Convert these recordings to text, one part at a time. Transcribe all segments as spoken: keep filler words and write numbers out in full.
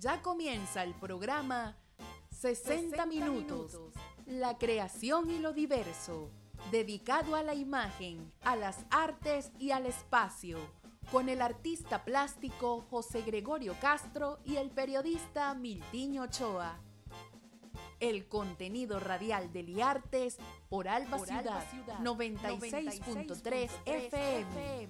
Ya comienza el programa sesenta minutos, la creación y lo diverso, dedicado a la imagen, a las artes y al espacio, con el artista plástico José Gregorio Castro y el periodista Miltiño Ochoa. El contenido radial de Liartes por Alba por Ciudad, Alba Ciudad noventa y seis punto tres F M.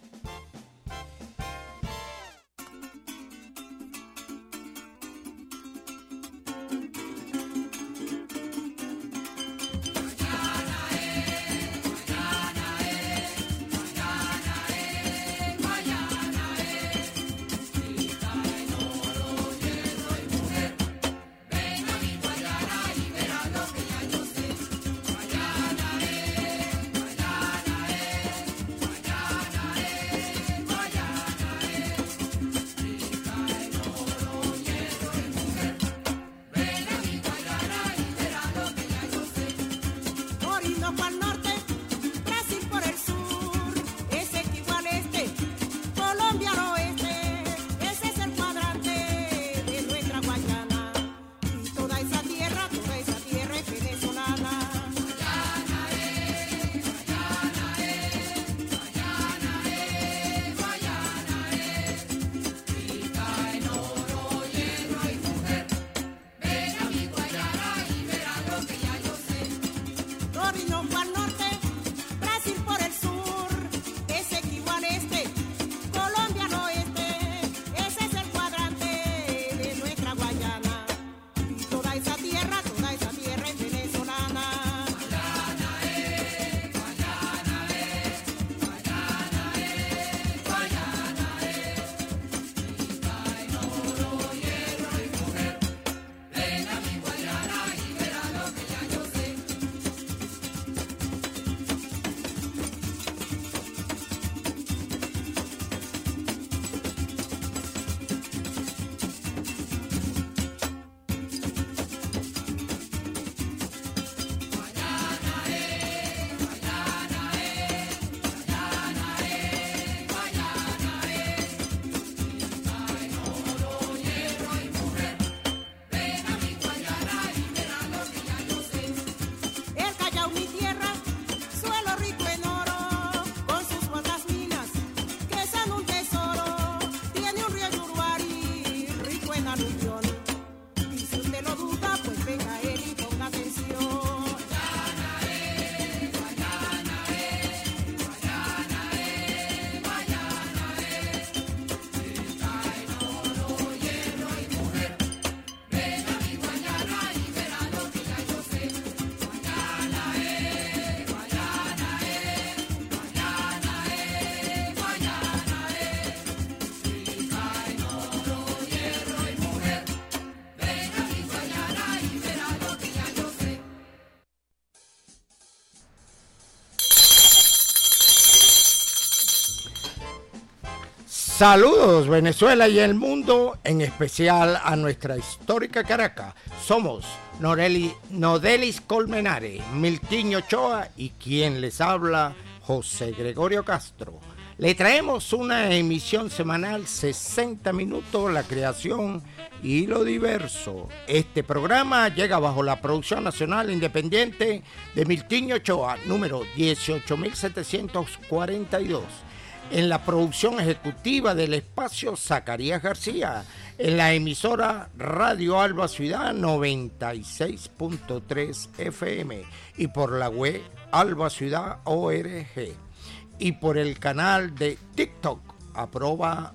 Saludos Venezuela y el mundo, en especial a nuestra histórica Caracas. Somos Noreli, Nodelis Colmenares, Miltiño Ochoa y quien les habla, José Gregorio Castro. Le traemos una emisión semanal, sesenta minutos, la creación y lo diverso. Este programa llega bajo la producción nacional independiente de Miltiño Ochoa, número dieciocho mil setecientos cuarenta y dos. En la producción ejecutiva del espacio, Zacarías García. En la emisora Radio Alba Ciudad, noventa y seis punto tres F M. Y por la web alba ciudad punto org. Y por el canal de TikTok, aproba,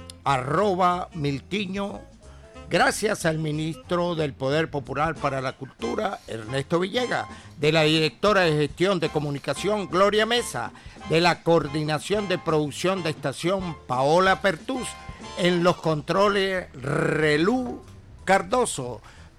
arroba Miltiño. Gracias al ministro del Poder Popular para la Cultura, Ernesto Villegas, de la directora de Gestión de Comunicación, Gloria Mesa, de la Coordinación de Producción de Estación, Paola Pertús, en los controles, Relú Cardoso.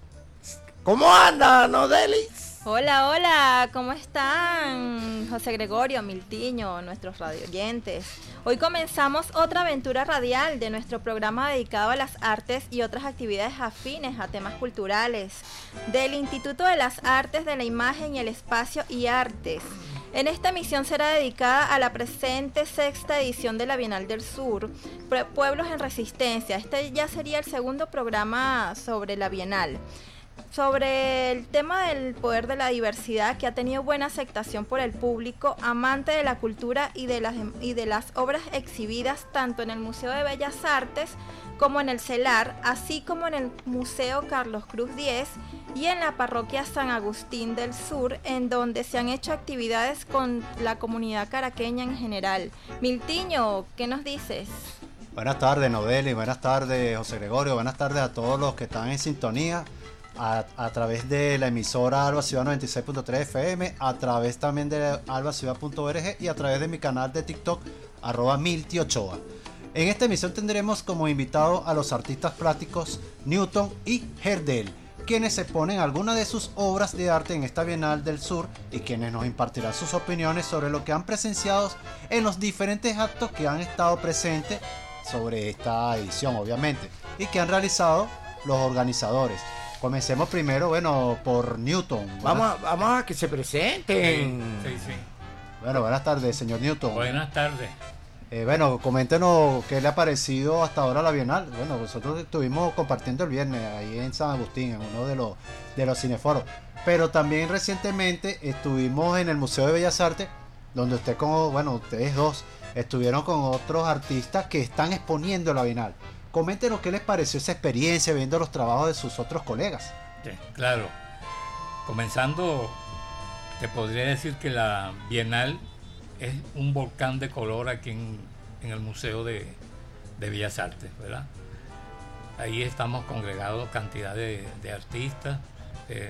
¿Cómo anda, Nodelis? Hola, hola, ¿cómo están? José Gregorio, Miltiño, nuestros radioyentes. Hoy comenzamos otra aventura radial de nuestro programa dedicado a las artes y otras actividades afines a temas culturales del Instituto de las Artes de la Imagen y el Espacio y Artes. En esta emisión será dedicada a la presente sexta edición de la Bienal del Sur, Pueblos en Resistencia. Este ya sería el segundo programa sobre la Bienal. Sobre el tema del poder de la diversidad, que ha tenido buena aceptación por el público amante de la cultura y de las, y de las obras exhibidas tanto en el Museo de Bellas Artes como en el CELAR, así como en el Museo Carlos Cruz diez y en la Parroquia San Agustín del Sur, en donde se han hecho actividades con la comunidad caraqueña en general. Miltiño, ¿qué nos dices? Buenas tardes, Nodeli, buenas tardes, José Gregorio, buenas tardes a todos los que están en sintonía. A, a través de la emisora Alba Ciudad noventa y seis punto tres F M, a través también de alba ciudad punto org y a través de mi canal de TikTok, arroba Milti Ochoa. En esta emisión tendremos como invitado a los artistas plásticos Newton y Herdel, quienes exponen algunas de sus obras de arte en esta Bienal del Sur y quienes nos impartirán sus opiniones sobre lo que han presenciado en los diferentes actos que han estado presentes sobre esta edición, obviamente, y que han realizado los organizadores. Comencemos primero, bueno, por Newton. Vamos a, vamos a que se presenten. Sí, sí, sí. Bueno, buenas tardes, señor Newton. Buenas tardes. Eh, bueno, coméntenos qué le ha parecido hasta ahora la Bienal. Bueno, nosotros estuvimos compartiendo el viernes ahí en San Agustín, en uno de los, de los cineforos. Pero también recientemente estuvimos en el Museo de Bellas Artes, donde usted como, bueno, ustedes dos estuvieron con otros artistas que están exponiendo la Bienal. Coméntenos qué les pareció esa experiencia viendo los trabajos de sus otros colegas. Sí, claro. Comenzando, te podría decir que la Bienal es un volcán de color aquí en, en el Museo de, de Bellas Artes, ¿verdad? Ahí estamos congregados cantidad de, de artistas, eh,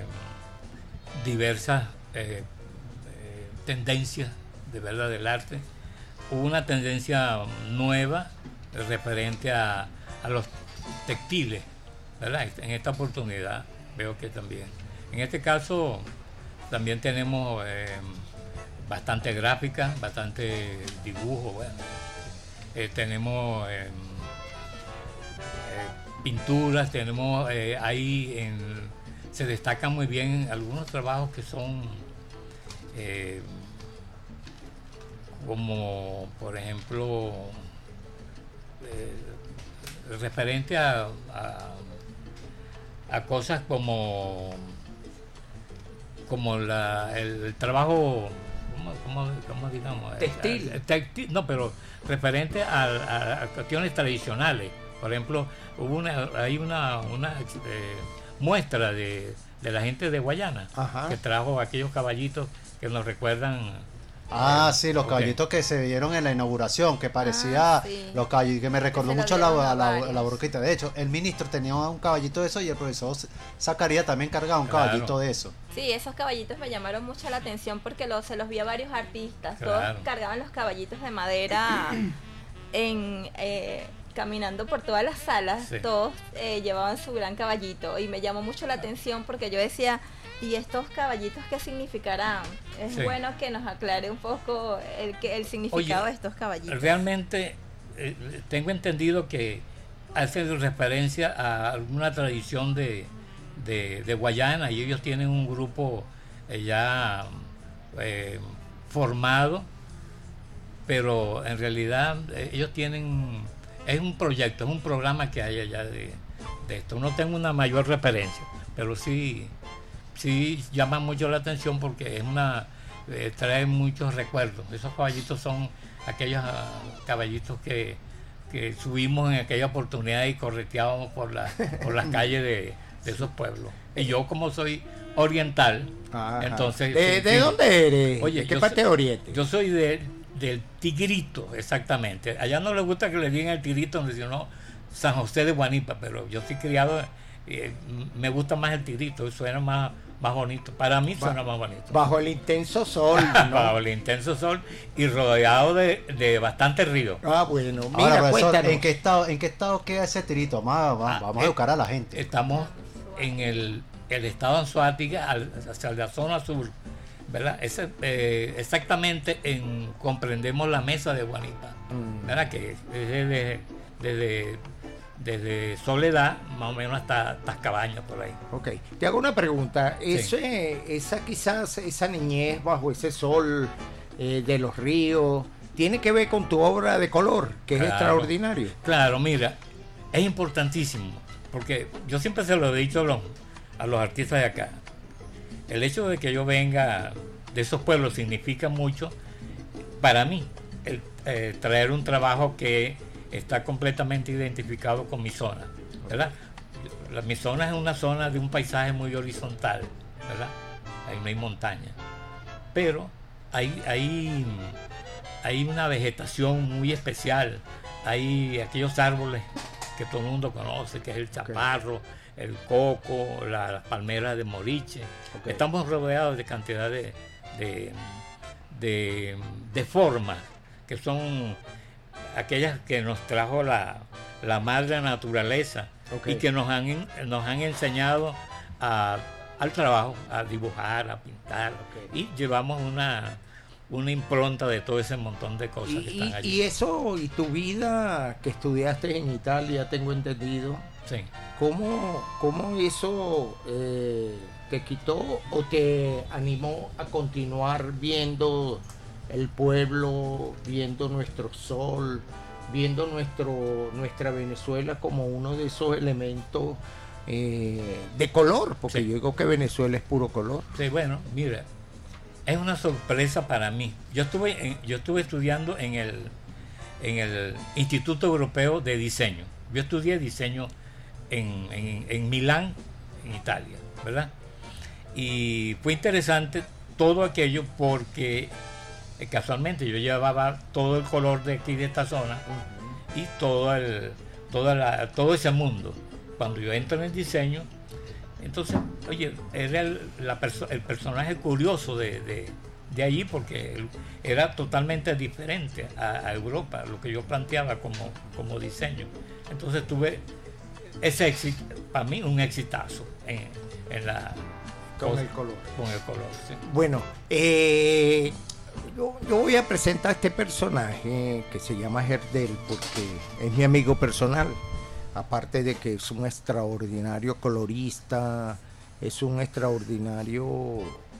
diversas eh, eh, tendencias de verdad del arte. Hubo una tendencia nueva referente a a los textiles, ¿verdad? En esta oportunidad veo que también. En este caso también tenemos eh, bastante gráfica, bastante dibujo, bueno. Eh, tenemos eh, eh, pinturas, tenemos eh, ahí en, se destacan muy bien algunos trabajos que son eh, como por ejemplo eh, referente a, a, a cosas como como la, el, el trabajo ¿cómo, cómo, cómo digamos? Textil. El, el textil. No, pero referente a, a, a cuestiones tradicionales. Por ejemplo, hubo una, hay una, una eh, muestra de, de la gente de Guayana. Ajá. Que trajo aquellos caballitos que nos recuerdan. Ah, sí, los caballitos okay. que se vieron en la inauguración, que parecía, ah, sí. los caballitos, que me recordó que mucho la, la, la, la borriquita. De hecho, el ministro tenía un caballito de eso y el profesor Zacarías también cargaba un claro. caballito de eso. Sí, esos caballitos me llamaron mucho la atención porque lo, se los vi a varios artistas, claro. todos cargaban los caballitos de madera en... Eh, caminando por todas las salas, sí. todos eh, llevaban su gran caballito y me llamó mucho la atención porque yo decía, ¿y estos caballitos qué significarán? Es sí. bueno que nos aclare un poco el, el significado Oye, de estos caballitos. Realmente eh, tengo entendido que hace referencia a alguna tradición de, de, de Guayana y ellos tienen un grupo eh, ya eh, formado, pero en realidad eh, ellos tienen... Es un proyecto, es un programa que hay allá de, de esto. No tengo una mayor referencia, pero sí, sí llama mucho la atención porque es una eh, trae muchos recuerdos. Esos caballitos son aquellos uh, caballitos que, que subimos en aquella oportunidad y correteábamos por, la, por las calles de, de esos pueblos. Y yo como soy oriental, ajá. entonces... ¿De, sí, ¿de sí, dónde eres? Oye, ¿de qué parte de Oriente? Yo soy de... del Tigrito, exactamente. Allá no les gusta que le digan el Tigrito, sino San José de Guanipa, pero yo estoy criado, eh, me gusta más el Tigrito, suena más, más bonito. Para mí suena ba- más bonito. Bajo el intenso sol, ¿no? Bajo el intenso sol y rodeado de, de bastante río. Ah, bueno. Mira, ahora, profesor, ¿en qué estado, en qué estado queda ese Tigrito? Vamos, vamos, ah, vamos a educar a la gente. Estamos en el, el estado Anzoátegui, hacia la zona sur, ¿verdad? Ese, eh, exactamente en comprendemos la mesa de Guanipa, ¿verdad? Que es desde, desde, desde Soledad más o menos hasta Tascabañas por ahí. Ok, te hago una pregunta. Sí. Ese, esa quizás esa niñez bajo ese sol eh, de los ríos, tiene que ver con tu obra de color, que es Claro. extraordinario. Claro, mira, es importantísimo, porque yo siempre se lo he dicho a los, a los artistas de acá. El hecho de que yo venga de esos pueblos significa mucho para mí, el, eh, traer un trabajo que está completamente identificado con mi zona, ¿verdad? La, mi zona es una zona de un paisaje muy horizontal, ¿verdad? Ahí no hay montaña, pero hay, hay, hay una vegetación muy especial, hay aquellos árboles que todo el mundo conoce, que es el chaparro, el coco, la- las palmeras de moriche. Okay. Estamos rodeados de cantidad de, de, de, de formas que son aquellas que nos trajo la, la madre naturaleza, Ok. y que nos han, en- nos han enseñado a- al trabajo, a dibujar, a pintar, Ok. y llevamos una, una impronta de todo ese montón de cosas Y, que y- están allí. y eso, y tu vida que estudiaste en Italia, tengo entendido, Sí. ¿cómo, cómo eso eh, te quitó o te animó a continuar viendo el pueblo, viendo nuestro sol, viendo nuestro, nuestra Venezuela como uno de esos elementos eh, de color? Porque Sí. yo digo que Venezuela es puro color. Sí, bueno, mira, es una sorpresa para mí. Yo estuve, en- yo estuve estudiando en el, en el Instituto Europeo de Diseño. Yo estudié diseño en, en, en Milán, en Italia, ¿verdad? Y fue interesante todo aquello porque eh, casualmente yo llevaba todo el color de aquí, de esta zona, y todo, el, toda la, todo ese mundo. Cuando yo entro en el diseño, entonces, oye, era el, la perso- el personaje curioso de, de, de allí, porque él era totalmente diferente a, a Europa, lo que yo planteaba como, como diseño. Entonces tuve ese éxito, para mí un exitazo en, en la Con cosa- el color. con el color, sí. Bueno, eh, yo, yo voy a presentar a este personaje que se llama Gerdel porque es mi amigo personal. Aparte de que es un extraordinario colorista, es un extraordinario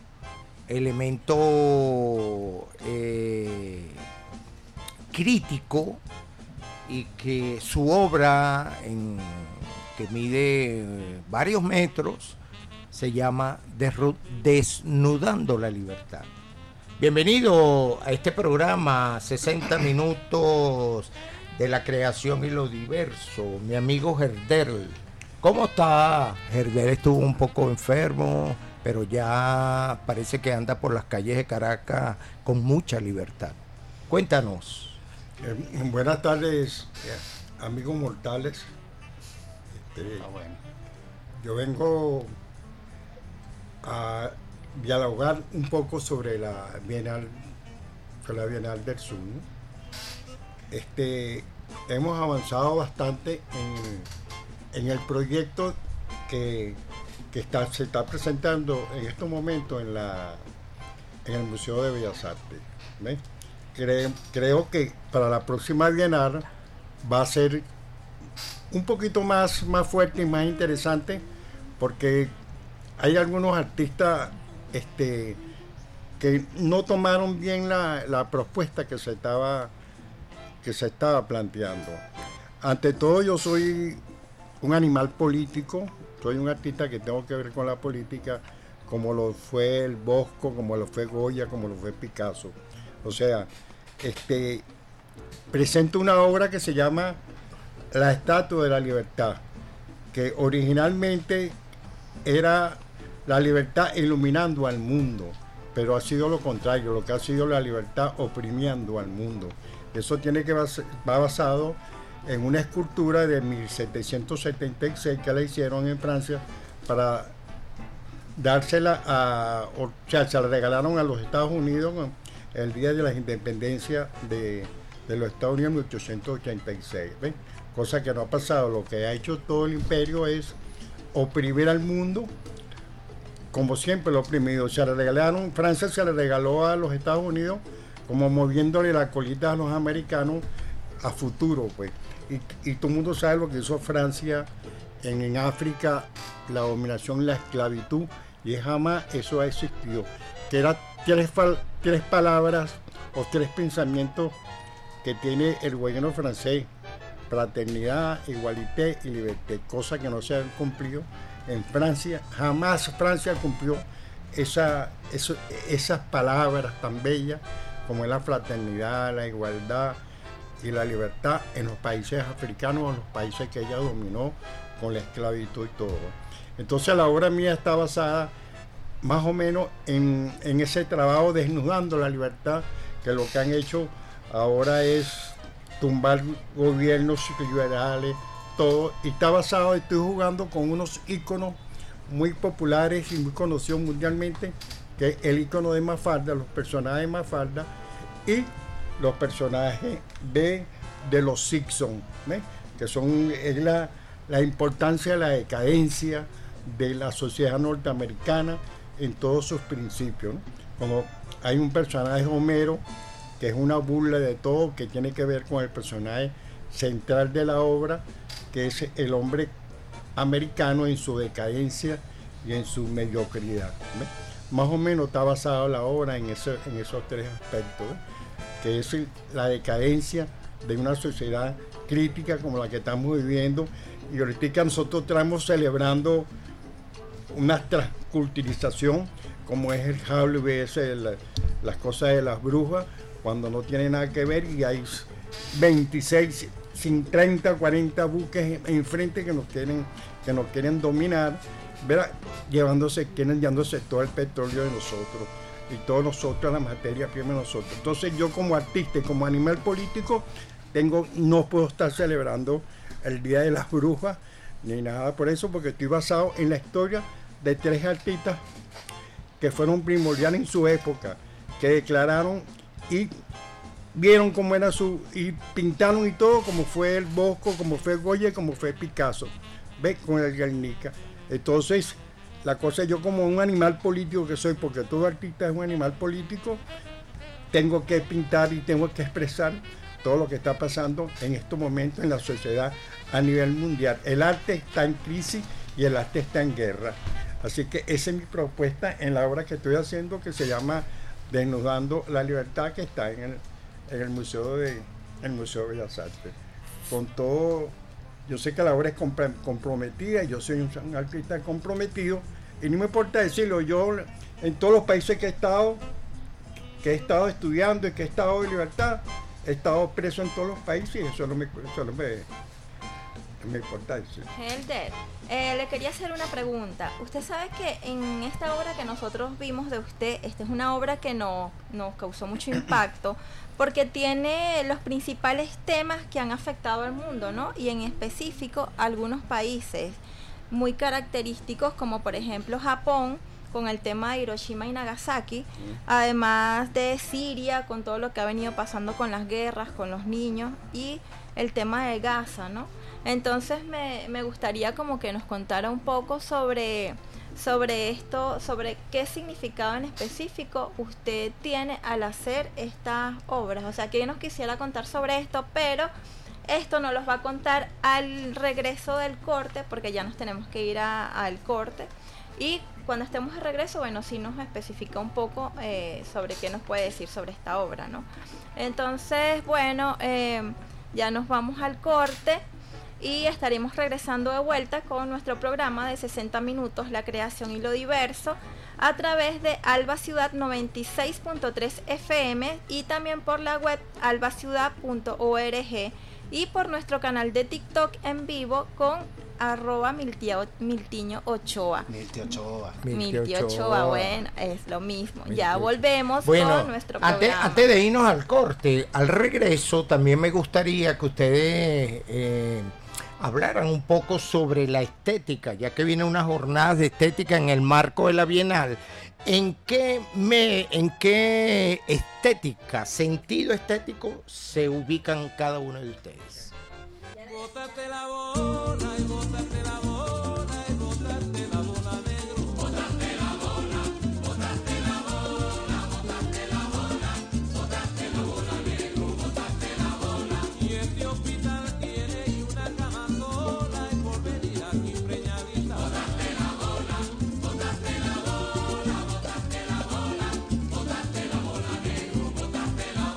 elemento eh, crítico, y que su obra, en, que mide eh, varios metros, se llama Derru- Desnudando la Libertad. Bienvenido a este programa sesenta minutos de la creación y lo diverso, mi amigo Gerdel. ¿Cómo está? Gerdel estuvo un poco enfermo, pero ya parece que anda por las calles de Caracas con mucha libertad. Cuéntanos. Eh, buenas tardes, eh, amigos mortales. Este, Ah, bueno. yo vengo a dialogar un poco sobre la Bienal, sobre la Bienal del Sur. Este, hemos avanzado bastante en, en el proyecto que, que está, se está presentando en estos momentos en, la, en el Museo de Bellas Artes. ¿Ves? Cre- creo que para la próxima Bienal va a ser un poquito más, más fuerte y más interesante, porque hay algunos artistas este, que no tomaron bien la, la propuesta que se estaba que se estaba planteando. Ante todo, yo soy un animal político, soy un artista que tengo que ver con la política, como lo fue el Bosco, como lo fue Goya, como lo fue Picasso. O sea, este, presento una obra que se llama La Estatua de la Libertad, que originalmente era la libertad iluminando al mundo, pero ha sido lo contrario, lo que ha sido la libertad oprimiendo al mundo. Eso tiene que bas- va basado en una escultura de mil setecientos setenta y seis que la hicieron en Francia para dársela a, o sea, se la regalaron a los Estados Unidos el día de la independencia de, de los Estados Unidos en mil ochocientos ochenta y seis. ¿Ven? Cosa que no ha pasado. Lo que ha hecho todo el imperio es oprimir al mundo, como siempre lo ha oprimido. Se le regalaron, Francia se le regaló a los Estados Unidos como moviéndole la colita a los americanos a futuro, pues. Y, y todo el mundo sabe lo que hizo Francia en, en África, la dominación, la esclavitud, y jamás eso ha existido. Que era tres, fal- tres palabras o tres pensamientos que tiene el gobierno francés: fraternidad, igualité y liberté, cosa que no se han cumplido en Francia. Jamás Francia cumplió esa, eso, esas palabras tan bellas como es la fraternidad, la igualdad y la libertad en los países africanos, en los países que ella dominó con la esclavitud y todo. Entonces la obra mía está basada más o menos en, en ese trabajo desnudando la libertad, que lo que han hecho ahora es tumbar gobiernos liberales, todo, y está basado, estoy jugando con unos íconos muy populares y muy conocidos mundialmente, que es el ícono de Mafalda, los personajes de Mafalda y los personajes de, de los Simpsons, ¿ves? Que son es la, la importancia de la decadencia de la sociedad norteamericana en todos sus principios, ¿no? Como hay un personaje, Homero, que es una burla de todo, que tiene que ver con el personaje central de la obra, que es el hombre americano en su decadencia y en su mediocridad, ¿ves? Más o menos está basada la obra en, ese, en esos tres aspectos, ¿ves? Que es el, la decadencia de una sociedad crítica como la que estamos viviendo, y ahorita nosotros estamos celebrando una transculturización como es el Halloween, ese, la, las cosas de las brujas, cuando no tiene nada que ver, y hay veintiséis, treinta, cuarenta buques enfrente que nos quieren, que nos quieren dominar, ¿verdad? Llevándose, quieren llevándose todo el petróleo de nosotros y todos nosotros, la materia prima de nosotros. Entonces yo como artista y como animal político tengo, no puedo estar celebrando el Día de las Brujas ni nada por eso, porque estoy basado en la historia de tres artistas que fueron primordiales en su época, que declararon y vieron cómo era su, y pintaron y todo, como fue el Bosco, como fue Goya, como fue Picasso, ¿ves? Con el Guernica. Entonces, la cosa, yo como un animal político que soy, porque todo artista es un animal político, tengo que pintar y tengo que expresar todo lo que está pasando en estos momentos en la sociedad a nivel mundial. El arte está en crisis y el arte está en guerra. Así que esa es mi propuesta en la obra que estoy haciendo, que se llama Desnudando la Libertad, que está en el, en el Museo de el Museo de Bellas Artes. Con todo, yo sé que la obra es comprometida, yo soy un, un artista comprometido, y no me importa decirlo, yo en todos los países que he estado, que he estado estudiando y que he estado en libertad, he estado preso en todos los países, y eso no me, eso no me, no me importa decir. Helder, eh, le quería hacer una pregunta. Usted sabe que en esta obra que nosotros vimos de usted, esta es una obra que no, nos causó mucho impacto, porque tiene los principales temas que han afectado al mundo, ¿no? Y en específico algunos países muy característicos, como por ejemplo Japón, con el tema de Hiroshima y Nagasaki, además de Siria, con todo lo que ha venido pasando con las guerras, con los niños, y el tema de Gaza, ¿no? Entonces me, me gustaría como que nos contara un poco sobre, sobre esto, sobre qué significado en específico usted tiene al hacer estas obras. O sea, que nos quisiera contar sobre esto, pero esto nos los va a contar al regreso del corte, porque ya nos tenemos que ir a, al corte. Y cuando estemos de regreso, bueno, sí nos especifica un poco eh, sobre qué nos puede decir sobre esta obra, ¿no? Entonces, bueno, eh, ya nos vamos al corte y estaremos regresando de vuelta con nuestro programa de sesenta minutos, la creación y lo diverso, a través de Alba Ciudad noventa y seis punto tres F M y también por la web alba ciudad punto org y por nuestro canal de TikTok en vivo con arroba Miltia, Miltiño Ochoa. Miltia Ochoa. Miltia Ochoa, bueno, es lo mismo. Miltia. Ya volvemos bueno, con nuestro antes, programa. Antes de irnos al corte, al regreso, también me gustaría que ustedes eh, hablaran un poco sobre la estética, ya que viene una jornada de estética en el marco de la Bienal. ¿En qué, me, en qué estética, sentido estético se ubican cada uno de ustedes? Bótate la bola y bótate la bola y bótate la bola negro. Bótate la bola, bótate la bola, bótate la bola, bótate la bola negro, bótate la bola. Y este hospital tiene una cama sola y por venir aquí preñadita. Bótate la bola, bótate la bola, bótate la bola, bótate la bola negro, bótate la bola.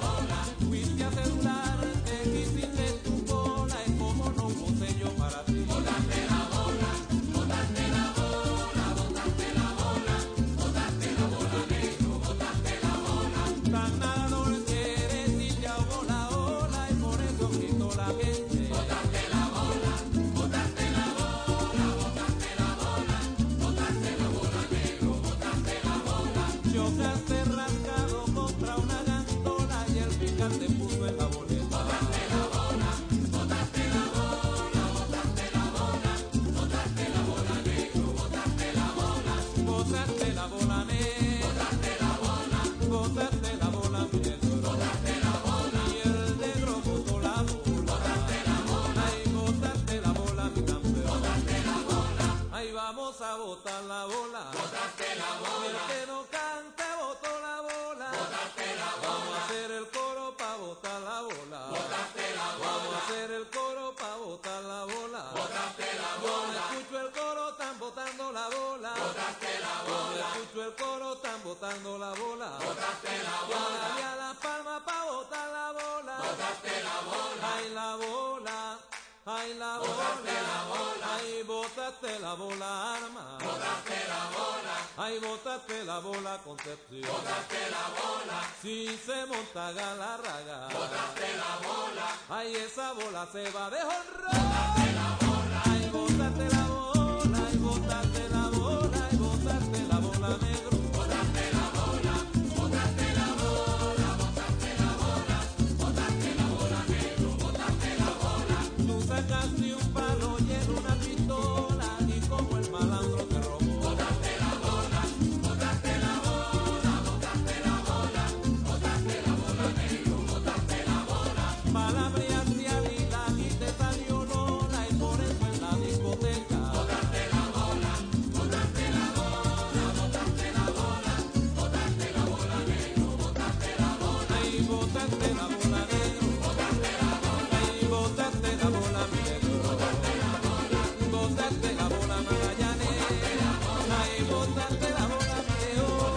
pa' botar la bola. Botaste la bola. El que no cante botó la bola. Botaste la bola. Vamos a hacer el coro pa' botar la bola. Botaste la bola. Vamos a hacer el coro pa' botar la bola. Botaste la bola. Yo escucho el coro, están botando la bola. Botaste la bola. Yo escucho el coro, están botando la bola. Botaste la bola. Dale a la palma pa' botar la bola. Botaste la bola. Ay la bola. Ay la bola. Botaste la bola. Ay botaste la bola, arma. Botaste la bola. Ay botaste la bola, Concepción. Botaste la bola. Si se monta Galarraga. Botaste la bola. Ay esa bola se va de honra. Botaste la bola. Ay botaste la bola. Ay botaste la bola. Ay botaste la bola, negro. Botaste la bola. Botaste la bola. Botaste la bola. Botaste la bola, negro. Botaste la bola. Tú sacaste un palo y era una pistola y como el malandro te robó. Botaste la bola. Botaste la bola. Botaste la bola. Botaste la bola, negro. Botaste la bola. Palabreaste a Lila y te salió Lola y por eso en la discoteca. Botaste la bola. Botaste la bola. Botaste la bola. Botaste la bola, negro. Botaste la bola. Ay, botaste la bola, negro. Botaste la bola. Ay, botaste la bola, mi negro. Botaste la bola. Botaste la bola, Magallanes. Ay, botaste la bola, mi león.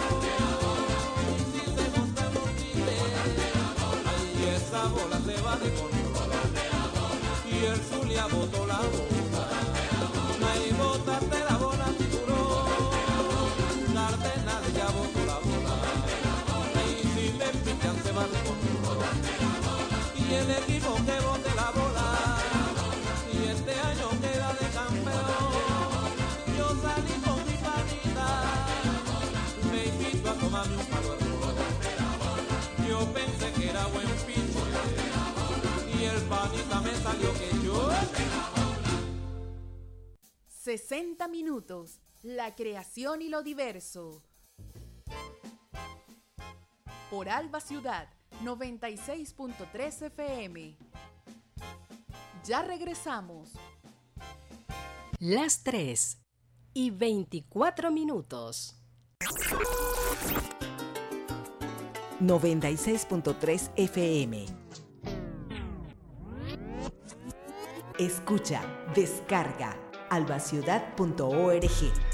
Si se montan los tigres. Ay, esa bola se va de control. Y el Zulia botó la bola. Ay, botaste la bola, tiburón. Cardenal ya botó la bola. Ay, si me pican se va de control. Y el equipo que bote la bola. Y este año queda de campeón. Yo salí con mi panita. Me invito a tomarme un palo de bola. Yo pensé que era buen pinche. Y el panita me salió que yo. sesenta minutos, la creación y lo diverso. Por Alba Ciudad, noventa y seis punto tres F M. Ya regresamos. Las tres y veinticuatro minutos. noventa y seis punto tres F M. Escucha, descarga, albaciudad punto org.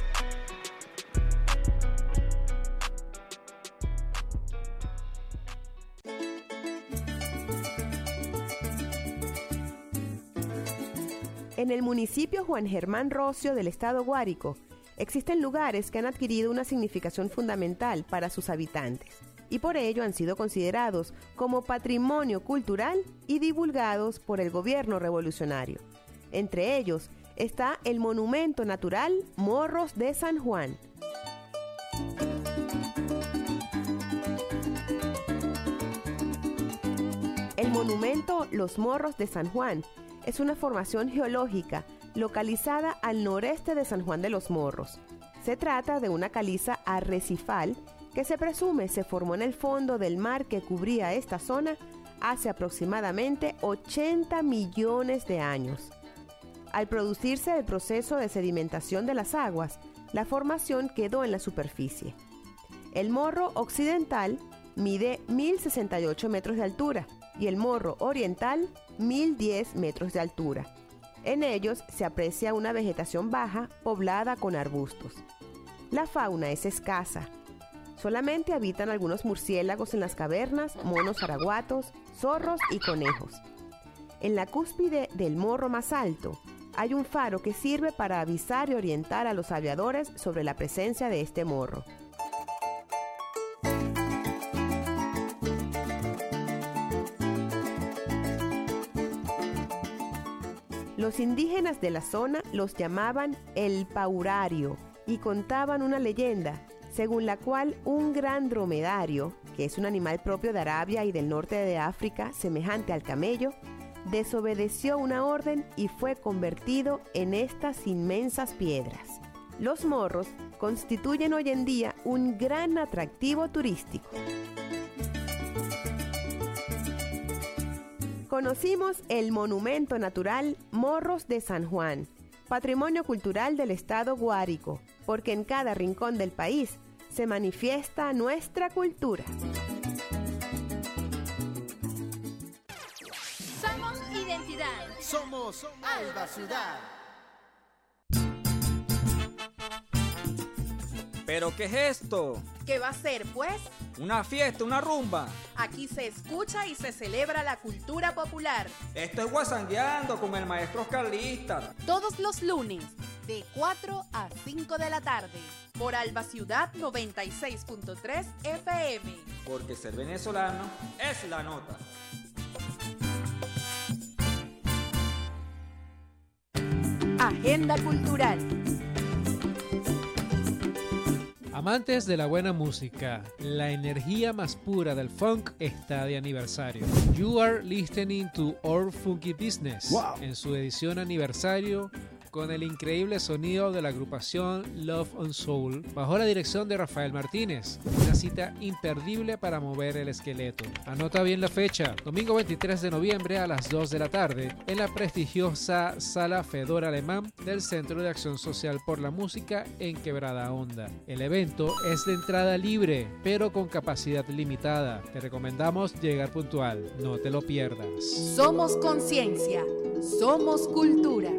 En el municipio Juan Germán Rocio del estado Guárico, existen lugares que han adquirido una significación fundamental para sus habitantes y por ello han sido considerados como patrimonio cultural y divulgados por el gobierno revolucionario. Entre ellos está el monumento natural Morros de San Juan. El monumento Los Morros de San Juan es una formación geológica localizada al noreste de San Juan de los Morros. Se trata de una caliza arrecifal que se presume se formó en el fondo del mar que cubría esta zona hace aproximadamente ochenta millones de años. Al producirse el proceso de sedimentación de las aguas, la formación quedó en la superficie. El morro occidental mide mil sesenta y ocho metros de altura y el morro oriental mil diez metros de altura. En ellos se aprecia una vegetación baja poblada con arbustos. La fauna es escasa. Solamente habitan algunos murciélagos en las cavernas, monos araguatos, zorros y conejos. En la cúspide del morro más alto hay un faro que sirve para avisar y orientar a los aviadores sobre la presencia de este morro. Los indígenas de la zona los llamaban el paurario y contaban una leyenda según la cual un gran dromedario, que es un animal propio de Arabia y del norte de África, semejante al camello, desobedeció una orden y fue convertido en estas inmensas piedras. Los morros constituyen hoy en día un gran atractivo turístico. Conocimos el monumento natural Morros de San Juan, Patrimonio Cultural del Estado Guárico, porque en cada rincón del país se manifiesta nuestra cultura. Somos identidad. Somos Alba Ciudad. ¿Pero qué es esto? ¿Qué va a ser, pues? Una fiesta, una rumba. Aquí se escucha y se celebra la cultura popular. Esto es Guasangueando con el maestro Oscarlista. Todos los lunes, de cuatro a cinco de la tarde, por Alba Ciudad noventa y seis punto tres F M. Porque ser venezolano es la nota. Agenda cultural. Amantes de la buena música, la energía más pura del funk está de aniversario. You are listening to Our Funky Business, wow, en su edición aniversario, con el increíble sonido de la agrupación Love on Soul, bajo la dirección de Rafael Martínez. Una cita imperdible para mover el esqueleto. Anota bien la fecha, domingo veintitrés de noviembre a las dos de la tarde, en la prestigiosa Sala Fedor Alemán del Centro de Acción Social por la Música en Quebrada Honda. El evento es de entrada libre, pero con capacidad limitada. Te recomendamos llegar puntual, no te lo pierdas. Somos conciencia, somos cultura.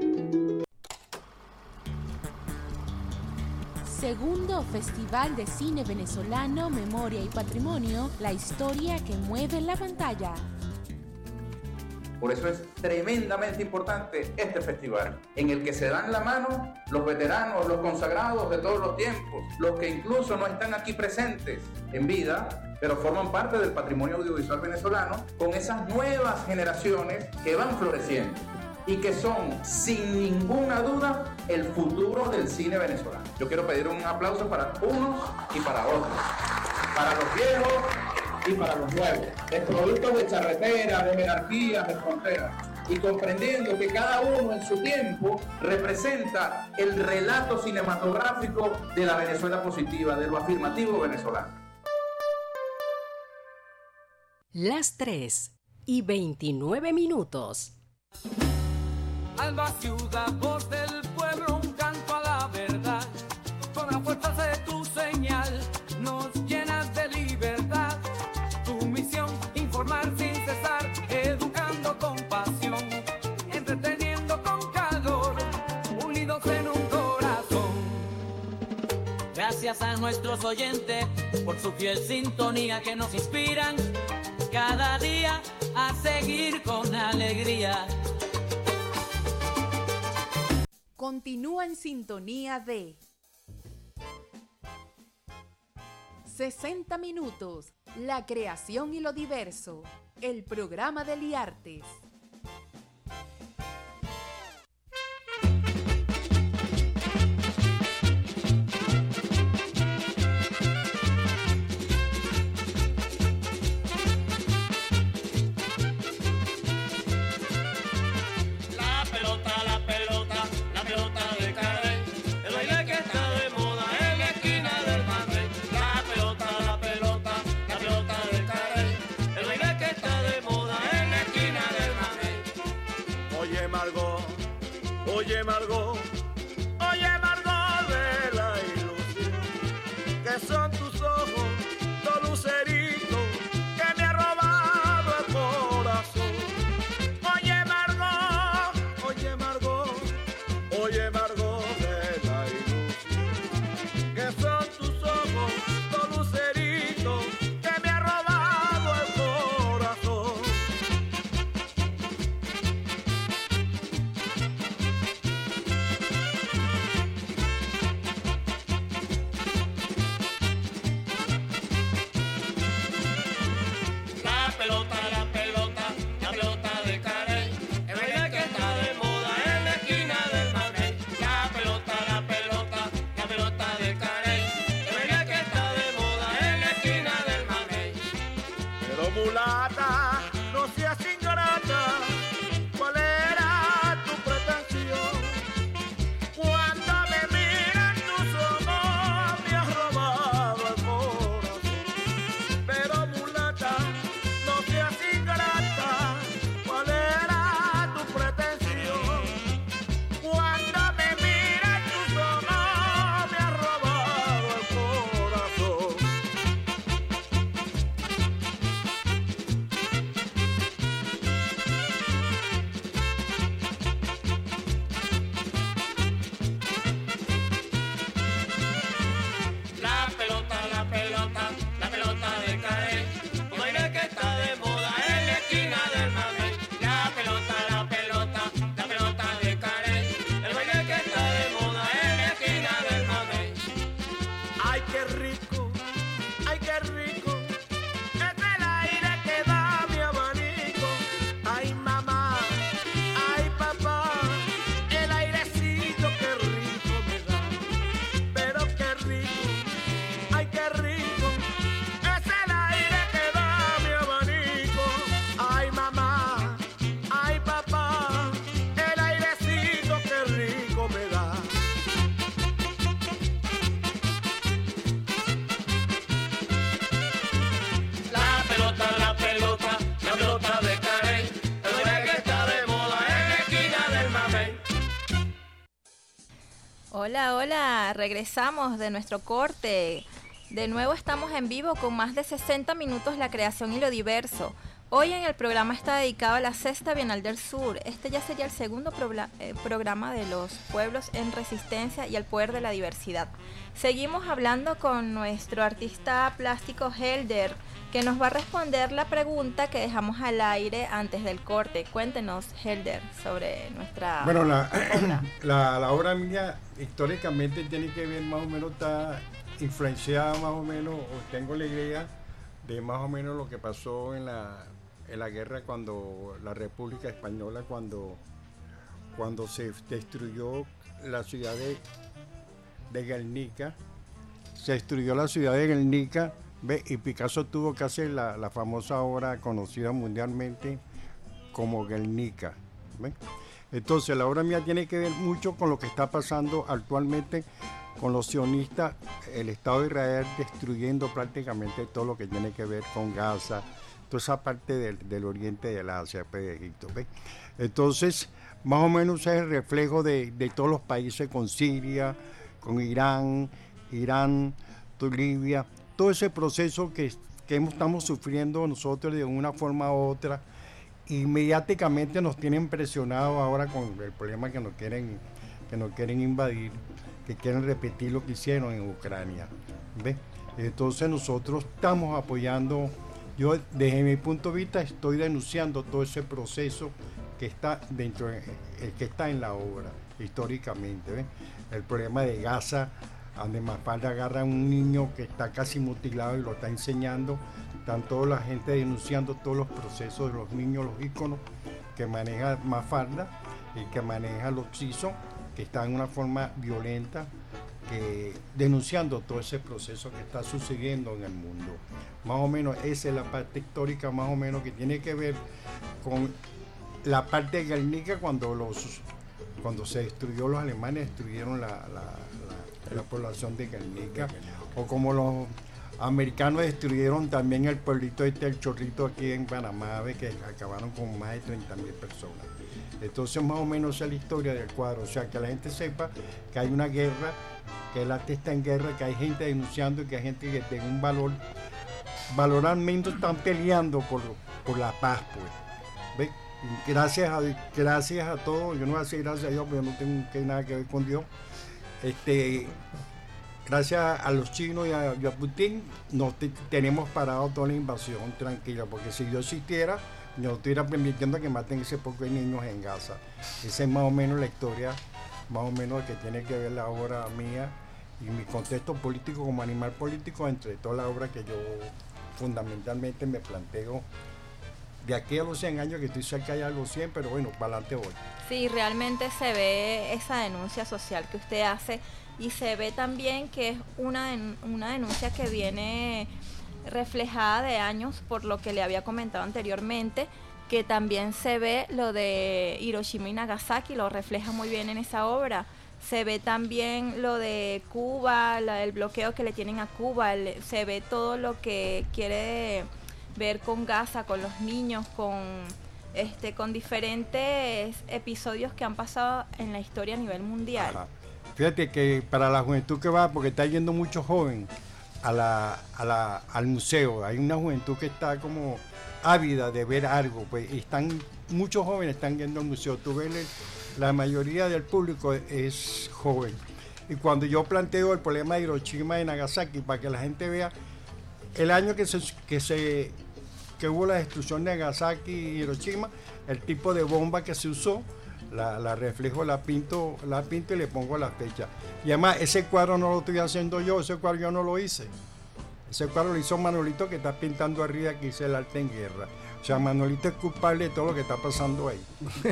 Segundo Festival de Cine Venezolano, Memoria y Patrimonio, la historia que mueve la pantalla. Por eso es tremendamente importante este festival, en el que se dan la mano los veteranos, los consagrados de todos los tiempos, los que incluso no están aquí presentes en vida, pero forman parte del patrimonio audiovisual venezolano, con esas nuevas generaciones que van floreciendo y que son, sin ninguna duda, el futuro del cine venezolano. Yo quiero pedir un aplauso para unos y para otros, para los viejos y para los nuevos, de productos de charretera, de jerarquías, de fronteras, y comprendiendo que cada uno en su tiempo representa el relato cinematográfico de la Venezuela positiva, de lo afirmativo venezolano. Las tres y veintinueve minutos. Alba Ciudad, voz del pueblo, un canto a la verdad. Con la fuerza de tu señal nos llenas de libertad. Tu misión, informar sin cesar, educando con pasión, entreteniendo con calor, unidos en un corazón. Gracias a nuestros oyentes por su fiel sintonía que nos inspiran cada día a seguir con alegría. Continúa en sintonía de sesenta minutos, la creación y lo diverso, el programa de Liartes. Oye Margot, oye Margot de la ilusión, que son tus ojos, dos luceritos que me ha robado el corazón. Oye Margot, oye Margot, oye Margot de la ilusión, que son tus ojos, dos luceritos que me ha robado el corazón. Hola, hola, regresamos de nuestro corte. De nuevo estamos en vivo con más de sesenta minutos la creación y lo diverso. Hoy en el programa está dedicado a la Sexta Bienal del Sur. Este ya sería el segundo probla- eh, programa de los pueblos en resistencia y el poder de la diversidad. Seguimos hablando con nuestro artista plástico Helder, que nos va a responder la pregunta que dejamos al aire antes del corte. Cuéntenos, Helder, sobre nuestra Bueno, la, obra. la, la obra mía históricamente tiene que ver más o menos, está influenciada más o menos, o tengo la idea de más o menos lo que pasó en la, en la guerra cuando la República Española, cuando, cuando se destruyó la ciudad de, de Guernica, se destruyó la ciudad de Guernica. Ve, y Picasso tuvo que hacer la, la famosa obra conocida mundialmente como Guernica. ¿Ve? Entonces la obra mía tiene que ver mucho con lo que está pasando actualmente con los sionistas, el Estado de Israel destruyendo prácticamente todo lo que tiene que ver con Gaza, toda esa parte del, del oriente del Asia, de Egipto. ¿Ve? Entonces más o menos es el reflejo de, de todos los países, con Siria, con Irán, Irán, Libia, todo ese proceso que, que estamos sufriendo nosotros de una forma u otra, inmediatamente nos tienen presionados ahora con el problema que nos quieren, que nos quieren invadir, que quieren repetir lo que hicieron en Ucrania. ¿Ve? Entonces nosotros estamos apoyando, yo desde mi punto de vista estoy denunciando todo ese proceso que está dentro, de, que está en la obra históricamente. ¿Ve? El problema de Gaza, donde Mafalda agarra a un niño que está casi mutilado y lo está enseñando. Están toda la gente denunciando todos los procesos de los niños, los íconos que maneja Mafalda y que maneja los CISO, que están en una forma violenta, que, denunciando todo ese proceso que está sucediendo en el mundo. Más o menos esa es la parte histórica, más o menos, que tiene que ver con la parte de Guernica, cuando, los, cuando se destruyó, los alemanes destruyeron la, la la población de Guernica, o como los americanos destruyeron también el pueblito este, el Chorrito, aquí en Panamá, que acabaron con más de treinta mil personas. Entonces más o menos esa es la historia del cuadro, o sea, que la gente sepa que hay una guerra, que el arte está en guerra, que hay gente denunciando y que hay gente que tiene un valor, valoralmente están peleando por, por la paz, pues. ¿Ve? Y gracias a, gracias a todos, yo no voy a decir gracias a Dios, porque yo no tengo que, nada que ver con Dios. Este, gracias a los chinos y a, y a Putin nos te, tenemos parado toda la invasión tranquila, porque si yo existiera, yo estuviera permitiendo que maten ese poco de niños en Gaza. Esa es más o menos la historia, más o menos que tiene que ver la obra mía y mi contexto político como animal político, entre toda la obra que yo fundamentalmente me planteo. De aquí a los cien años, que estoy cerca ya de los cien, pero bueno, para adelante voy. Sí, realmente se ve esa denuncia social que usted hace, y se ve también que es una, una denuncia que viene reflejada de años, por lo que le había comentado anteriormente, que también se ve lo de Hiroshima y Nagasaki, lo refleja muy bien en esa obra. Se ve también lo de Cuba, la, el bloqueo que le tienen a Cuba, el, se ve todo lo que quiere ver con Gaza, con los niños, con este con diferentes episodios que han pasado en la historia a nivel mundial. Ajá. Fíjate que para la juventud que va, porque está yendo mucho joven a la, a la, al museo, hay una juventud que está como ávida de ver algo, pues, y están, muchos jóvenes están yendo al museo. Tú ves, la mayoría del público es joven. Y cuando yo planteo el problema de Hiroshima y Nagasaki, para que la gente vea, el año que se, que se que hubo la destrucción de Nagasaki y Hiroshima, el tipo de bomba que se usó, la, la reflejo, la pinto, la pinto y le pongo la fecha. Y además ese cuadro no lo estoy haciendo yo, ese cuadro yo no lo hice. Ese cuadro lo hizo Manolito, que está pintando arriba, que dice el arte en guerra. O sea, Manolito es culpable de todo lo que está pasando ahí.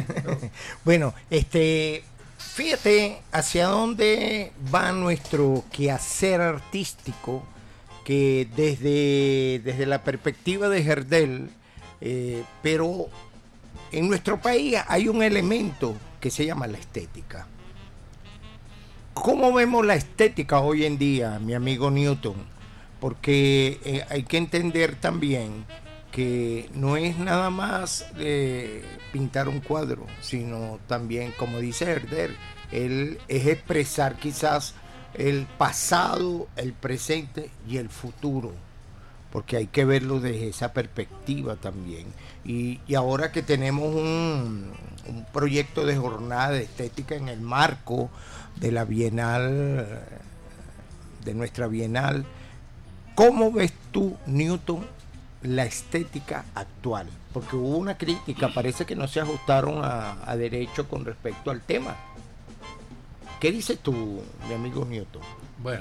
Bueno, este, fíjate hacia dónde va nuestro quehacer artístico, que desde, desde la perspectiva de Gerdel, eh, pero en nuestro país hay un elemento que se llama la estética. ¿Cómo vemos la estética hoy en día, mi amigo Newton? Porque eh, hay que entender también porque no es nada más eh, pintar un cuadro, sino también, como dice Herder, él es expresar quizás el pasado, el presente y el futuro, porque hay que verlo desde esa perspectiva también. Y, y ahora que tenemos un, un proyecto de jornada de estética en el marco de la Bienal, de nuestra Bienal, ¿cómo ves tú, Newton, la estética actual? Porque hubo una crítica, parece que no se ajustaron a, a derecho con respecto al tema. ¿Qué dices tú, mi amigo Newton? Bueno,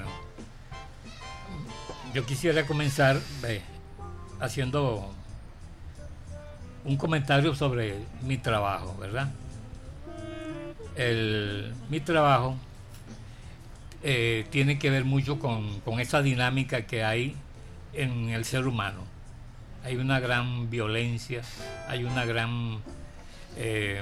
yo quisiera comenzar eh, haciendo un comentario sobre mi trabajo, ¿verdad? El, mi trabajo eh, tiene que ver mucho con, con esa dinámica que hay en el ser humano. Hay una gran violencia, hay una gran eh,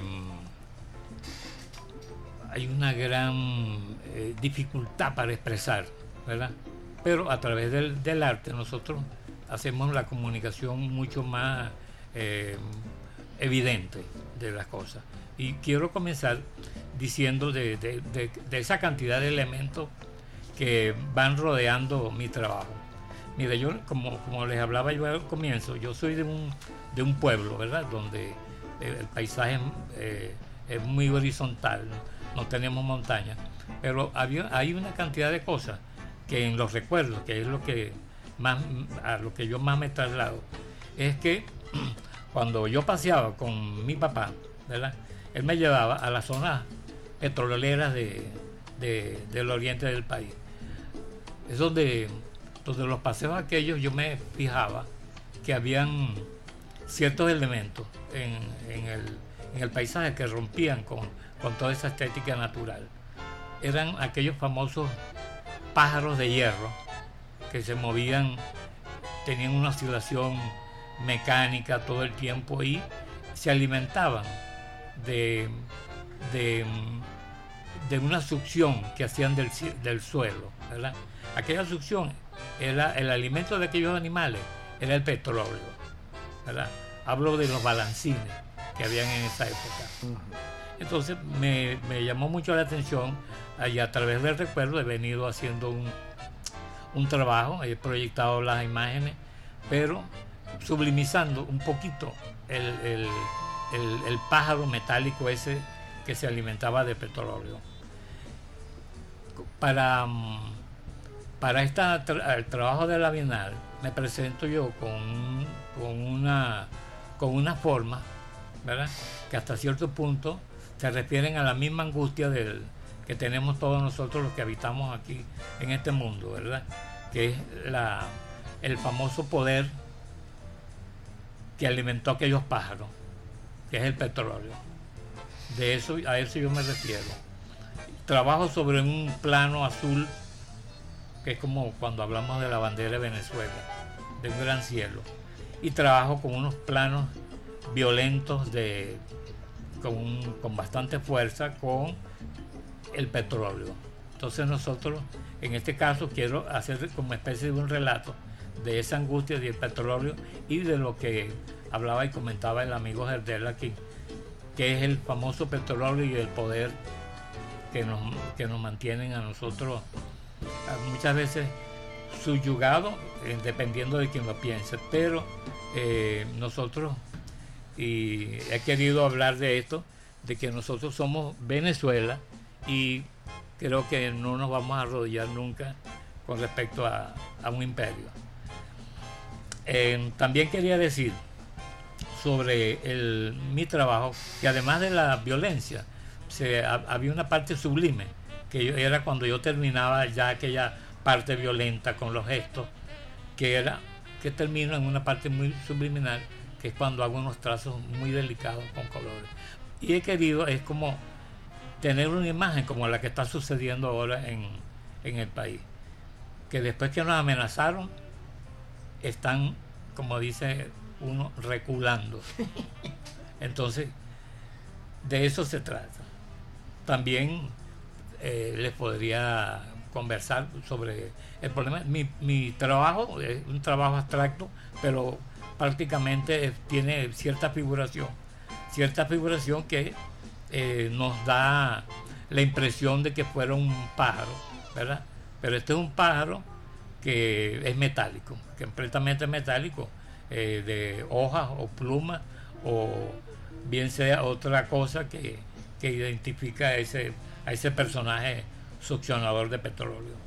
hay una gran eh, dificultad para expresar, ¿verdad? Pero a través del, del arte nosotros hacemos la comunicación mucho más eh, evidente de las cosas. Y quiero comenzar diciendo de, de, de, de esa cantidad de elementos que van rodeando mi trabajo. Mira, yo, como, como les hablaba yo al comienzo, yo soy de un, de un pueblo, ¿verdad? Donde el, el paisaje eh, es muy horizontal, no, no tenemos montañas, pero había, hay una cantidad de cosas que en los recuerdos, que es lo que más, a lo que yo más me traslado, es que cuando yo paseaba con mi papá, ¿verdad? Él me llevaba a las zonas petroleras de, de, del oriente del país. Es donde, donde los paseos aquellos yo me fijaba que habían ciertos elementos en, en, el, en el paisaje que rompían con, con toda esa estética natural. Eran aquellos famosos pájaros de hierro que se movían, tenían una oscilación mecánica todo el tiempo y se alimentaban de, de, de una succión que hacían del, del suelo, ¿verdad? Aquella succión era el alimento de aquellos animales, era el petróleo, ¿verdad? Hablo de los balancines que habían en esa época. Entonces me, me llamó mucho la atención y a través del recuerdo he venido haciendo un, un trabajo, he proyectado las imágenes, pero sublimizando un poquito el, el, el, el pájaro metálico ese que se alimentaba de petróleo. Para, para esta, el trabajo de la Bienal me presento yo con, con, una, con una forma, ¿verdad? Que hasta cierto punto se refieren a la misma angustia del, que tenemos todos nosotros los que habitamos aquí en este mundo, ¿verdad? Que es la, el famoso poder que alimentó a aquellos pájaros, que es el petróleo. De eso, a eso yo me refiero. Trabajo sobre un plano azul, que es como cuando hablamos de la bandera de Venezuela, de un gran cielo. Y trabajo con unos planos violentos de, con, con bastante fuerza con el petróleo. Entonces nosotros, en este caso, quiero hacer como especie de un relato de esa angustia del petróleo y de lo que hablaba y comentaba el amigo Gerdel aquí, que es el famoso petróleo y el poder que nos, que nos mantienen a nosotros muchas veces subyugados, eh, dependiendo de quien lo piense. Pero eh, nosotros, y he querido hablar de esto, de que nosotros somos Venezuela y creo que no nos vamos a arrodillar nunca con respecto a, a un imperio. Eh, también quería decir sobre el, mi trabajo, que además de la violencia, se, a, había una parte sublime, que yo, era cuando yo terminaba ya aquella parte violenta con los gestos, que era que termino en una parte muy subliminal, que es cuando hago unos trazos muy delicados con colores. Y he querido, es como tener una imagen como la que está sucediendo ahora en, en el país, que después que nos amenazaron, están, como dice uno, reculando. Entonces, de eso se trata. También eh, les podría conversar sobre el problema. Mi, mi trabajo es un trabajo abstracto, pero prácticamente tiene cierta figuración, cierta figuración que eh, nos da la impresión de que fuera un pájaro, ¿verdad? Pero este es un pájaro que es metálico, completamente metálico, eh, de hojas o plumas, o bien sea otra cosa que, que identifica a ese, a ese personaje succionador de petróleo.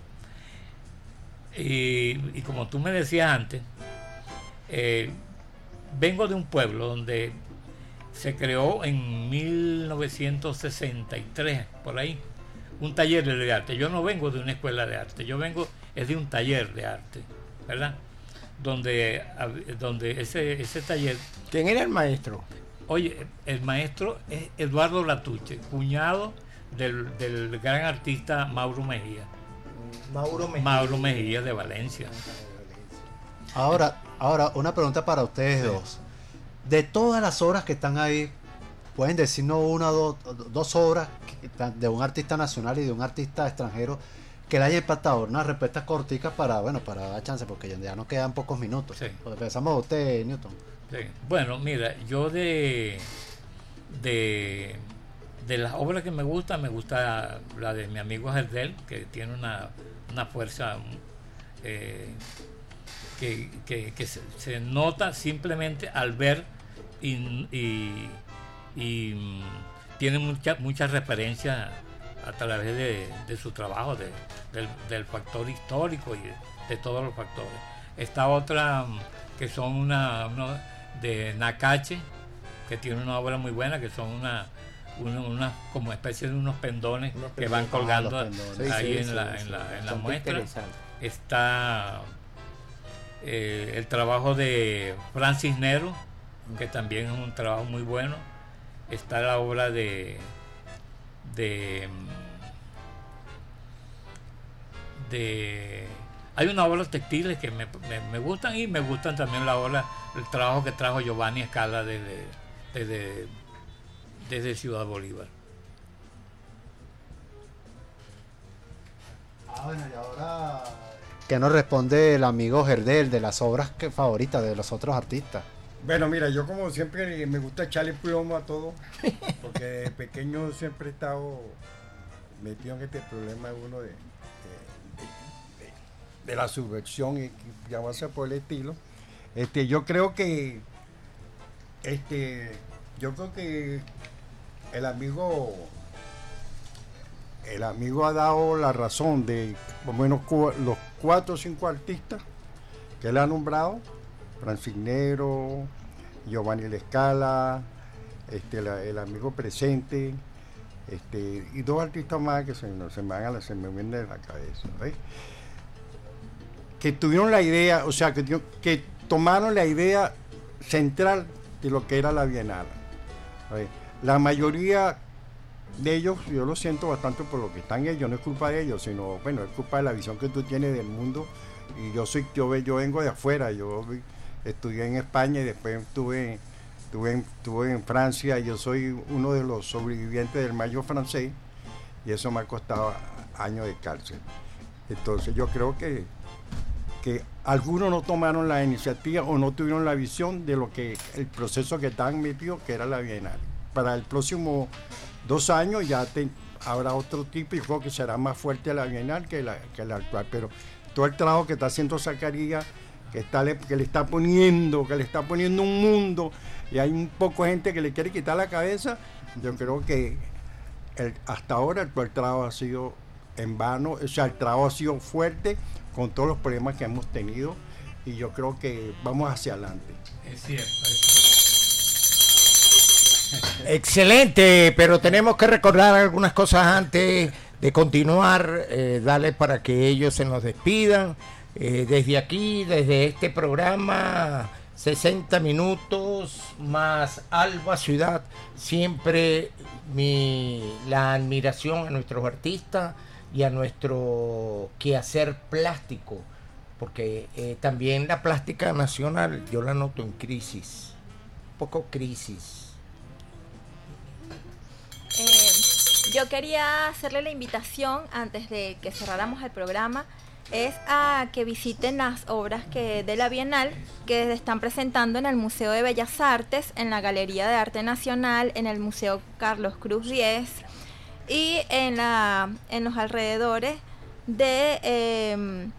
Y, y como tú me decías antes, eh, vengo de un pueblo donde se creó en mil novecientos sesenta y tres, por ahí, un taller de arte. Yo no vengo de una escuela de arte, yo vengo es de un taller de arte, ¿verdad? Donde, donde ese, ese taller... ¿Quién era el maestro? Oye, el maestro es Eduardo Latuche, cuñado del, del gran artista Mauro Mejía. Mauro Mejía. Mauro Mejía de Valencia. Ahora, ahora una pregunta para ustedes dos. De todas las obras que están ahí, pueden decirnos una o dos, dos obras de un artista nacional y de un artista extranjero que le haya impactado. Unas respuestas corticas para, bueno, para dar chance, porque ya nos quedan pocos minutos. Sí. Pues empezamos a usted, Newton. Sí. Bueno, mira, yo de, de de las obras que me gustan, me gusta la de mi amigo Gardel, que tiene una, una fuerza eh, que, que, que se, se nota simplemente al ver y, y, y mm, tiene muchas muchas referencias a través de, de su trabajo, de, del, del factor histórico y de, de todos los factores. Esta otra que son una, una de Nacache, que tiene una obra muy buena, que son una, una, una como especie de unos pendones unos que van colgando ah, sí, ahí sí, en, sí, la, sí, en la, en la son muestra. Está eh, el trabajo de Francis Nero, que también es un trabajo muy bueno. Está la obra de de de hay una obra textiles que me, me, me gustan, y me gustan también la obra, el trabajo que trajo Giovanni Escala desde, desde, desde Ciudad Bolívar. Ah, bueno, y ahora ¿qué nos responde el amigo Gerdel de las obras que favoritas de los otros artistas? Bueno, mira, yo como siempre me gusta echarle plomo a todo, porque de pequeño siempre he estado metido en este problema uno de, de, de, de la subversión y llamarse por el estilo. Este, yo creo que, este, yo creo que el amigo, el amigo ha dado la razón de por lo menos cu los cuatro o cinco artistas que él ha nombrado. Francis Nero, Giovanni Escala, este, la, el amigo presente, este, y dos artistas más que se, no, se, me, van a, se me vienen de la cabeza, ¿ves? Que tuvieron la idea, o sea, que, que tomaron la idea central de lo que era la Bienal. ¿Ves? La mayoría de ellos, yo lo siento bastante por lo que están ellos, no es culpa de ellos, sino, bueno, es culpa de la visión que tú tienes del mundo. Y yo soy, yo, yo vengo de afuera, yo estudié en España y después estuve, estuve, en, estuve en Francia. Yo soy uno de los sobrevivientes del Mayo francés y eso me ha costado años de cárcel. Entonces yo creo que, que algunos no tomaron la iniciativa o no tuvieron la visión de lo que el proceso que estaban metidos, que era la Bienal. Para el próximo dos años ya te, habrá otro tipo y creo que será más fuerte la Bienal que la, que la actual, pero todo el trabajo que está haciendo Zacarías, que, está, que le está poniendo, que le está poniendo un mundo, y hay un poco de gente que le quiere quitar la cabeza, yo creo que el, hasta ahora el, el trabajo ha sido en vano, o sea, el trabajo ha sido fuerte con todos los problemas que hemos tenido, y yo creo que vamos hacia adelante. Es cierto, es cierto. Excelente, pero tenemos que recordar algunas cosas antes de continuar, eh, darle para que ellos se nos despidan. Eh, desde aquí, desde este programa, sesenta minutos más Alba Ciudad, siempre mi, la admiración a nuestros artistas y a nuestro quehacer plástico, porque eh, también la plástica nacional yo la noto en crisis, un poco crisis. Eh, yo quería hacerle la invitación antes de que cerráramos el programa es a que visiten las obras que de la Bienal que se están presentando en el Museo de Bellas Artes, en la Galería de Arte Nacional, en el Museo Carlos Cruz Diez y en, la, en los alrededores de... Eh,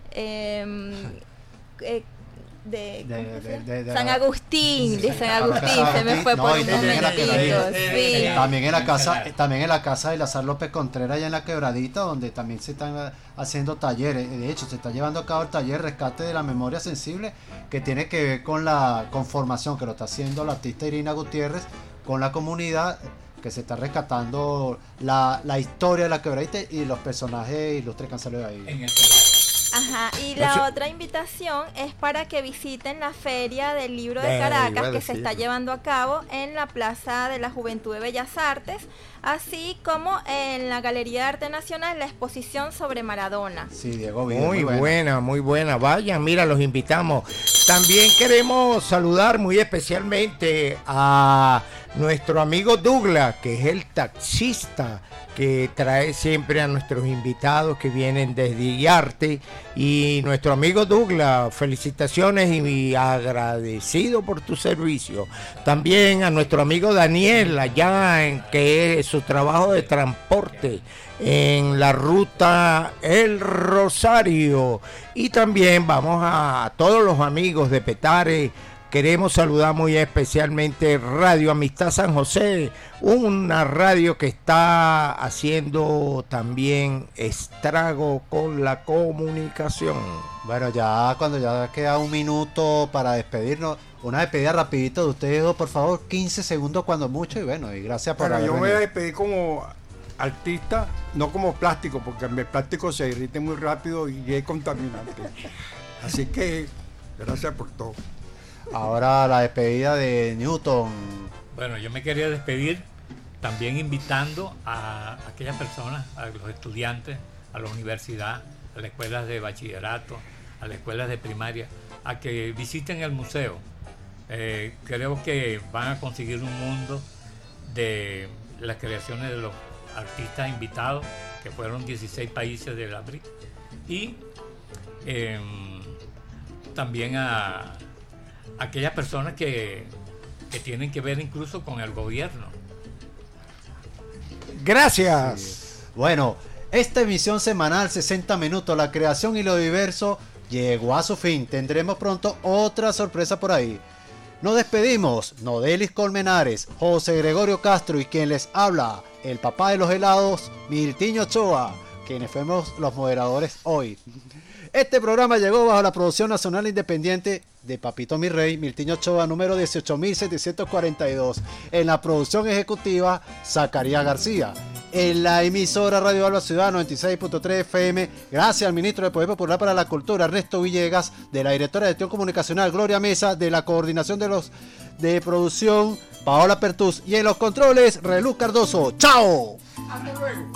eh, eh, De, De- de- de- de- San Agustín, de San Ah, Agustín, San se me Agustín. fue No, por y un también en la momentito, quebradita. sí. También en la casa, también en la casa de Lazar López Contreras, allá en la Quebradita, donde también se están haciendo talleres. De hecho, se está llevando a cabo el taller Rescate de la Memoria Sensible, que tiene que ver con la conformación que lo está haciendo la artista Irina Gutiérrez con la comunidad, que se está rescatando la, la historia de la Quebradita y los personajes ilustres que han salido de ahí. En el Ajá, y la otra invitación es para que visiten la Feria del Libro de Eh, iba Caracas a que se decir. está llevando a cabo en la Plaza de la Juventud de Bellas Artes, así como en la Galería de Arte Nacional la exposición sobre Maradona. Sí, Diego Muy buena, muy buena. Vayan, mira, los invitamos. También queremos saludar muy especialmente a nuestro amigo Douglas, que es el taxista que trae siempre a nuestros invitados que vienen desde Iarte. Y nuestro amigo Douglas, felicitaciones y agradecido por tu servicio. También a nuestro amigo Daniel, allá en que es su trabajo de transporte en la ruta El Rosario. Y también vamos a, a todos los amigos de Petare. Queremos saludar muy especialmente Radio Amistad San José, una radio que está haciendo también estrago con la comunicación. Bueno, ya cuando ya queda un minuto para despedirnos, una despedida rapidito de ustedes dos, por favor, quince segundos cuando mucho, y bueno, y gracias por Bueno, haber yo me voy a venido. despedir como artista, no como plástico, porque el plástico se irrita muy rápido y es contaminante. Así que, gracias por todo. Ahora la despedida de Newton. Bueno, yo me quería despedir también invitando a aquellas personas, a los estudiantes, a la universidad, a las escuelas de bachillerato, a las escuelas de primaria, a que visiten el museo. Eh, creo que van a conseguir un mundo de las creaciones de los artistas invitados, que fueron dieciséis países de la B R I C, y eh, también a aquellas personas que, que tienen que ver incluso con el gobierno. Gracias. Sí. Bueno, esta emisión semanal sesenta minutos, la creación y lo diverso, llegó a su fin. Tendremos pronto otra sorpresa por ahí. Nos despedimos, Nodelis Colmenares, José Gregorio Castro y quien les habla, el papá de los helados, Miltiño Ochoa, quienes fuimos los moderadores hoy. Este programa llegó bajo la producción nacional independiente de Papito Mi Rey, Miltiño Ochoa, número dieciocho mil setecientos cuarenta y dos. En la producción ejecutiva, Zacarías García. En la emisora Radio Alba Ciudad noventa y seis punto tres F M, gracias al ministro de Poder Popular para la Cultura, Ernesto Villegas, de la directora de gestión comunicacional, Gloria Mesa, de la coordinación de los de producción, Paola Pertús, y en los controles, Reluz Cardoso. ¡Chao! Hasta luego.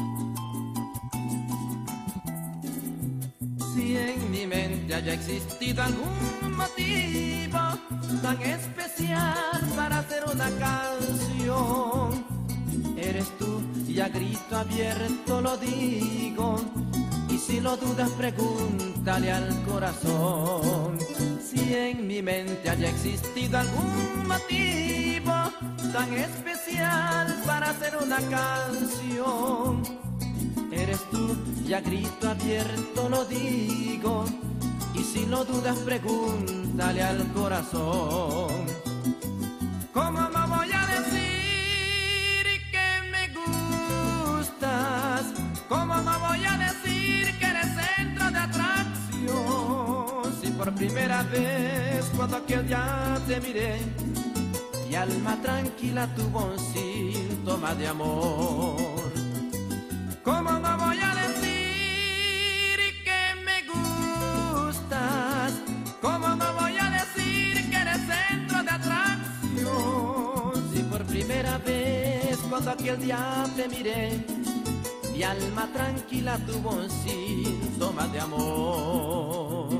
Si en mi mente haya existido algún motivo tan especial para hacer una canción, eres tú y a grito abierto lo digo, y si lo dudas pregúntale al corazón. Si en mi mente haya existido algún motivo tan especial para hacer una canción, eres tú y a grito abierto lo digo, y si lo dudas pregúntale al corazón. ¿Cómo no voy a decir que me gustas? ¿Cómo no voy a decir que eres centro de atracción? Si por primera vez cuando aquel día te miré, mi alma tranquila tuvo un síntoma de amor. ¿Cómo no voy a decir que me gustas? ¿Cómo no voy a decir que eres centro de atracción? Si por primera vez cuando aquel día te miré, mi alma tranquila tuvo un síntoma de amor.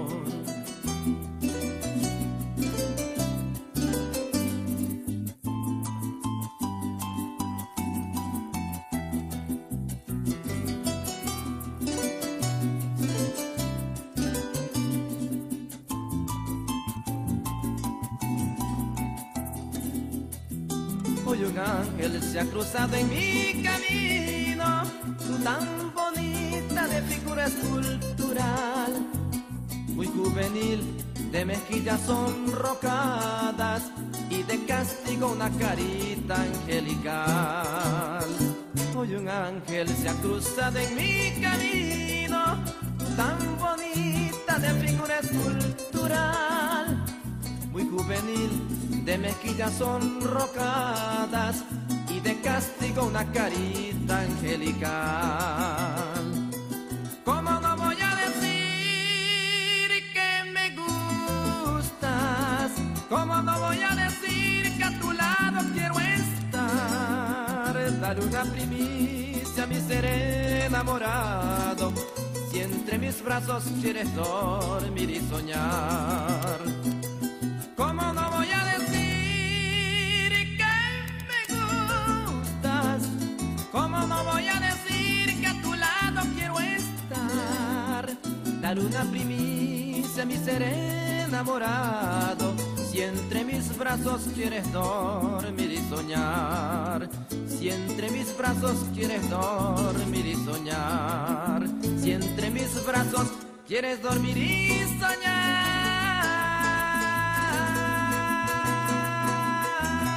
Hoy un ángel se ha cruzado en mi camino, tan bonita de figura escultural, muy juvenil, de mejillas sonrocadas y de castigo una carita angelical. Hoy un ángel se ha cruzado en mi camino, tan bonita de figura escultural, muy juvenil, de mejillas sonrocadas y de castigo una carita angelical. ¿Cómo no voy a decir que me gustas? ¿Cómo no voy a decir que a tu lado quiero estar? Dar una primicia a mi ser enamorado, si entre mis brazos quieres dormir y soñar. ¿Cómo no voy a decir que me gustas? ¿Cómo no voy a decir que a tu lado quiero estar? Dar una primicia a mi ser enamorado, si entre mis brazos quieres dormir y soñar. Si entre mis brazos quieres dormir y soñar. Si entre mis brazos quieres dormir y soñar.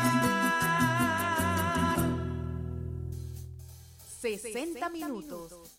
sesenta minutos